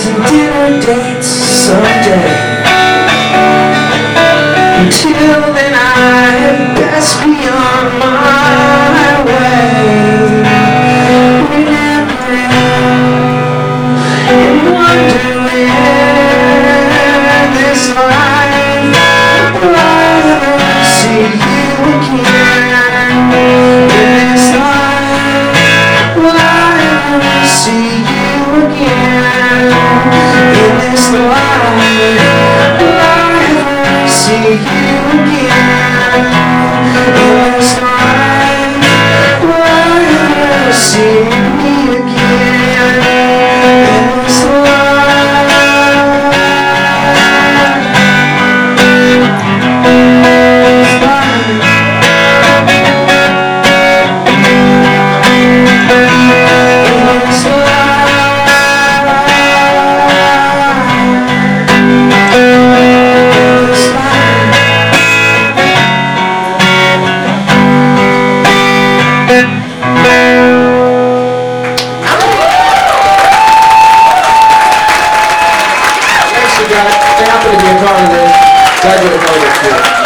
parties and dinner dates someday. Until then I had best be on my way, remembering and wondering this life will I ever see you again. In this life will I ever see you again. In this life will I ever see you again. In this life will I ever see me again. In this life. Thanks for happen to be a part of this. Glad you're a part of this too.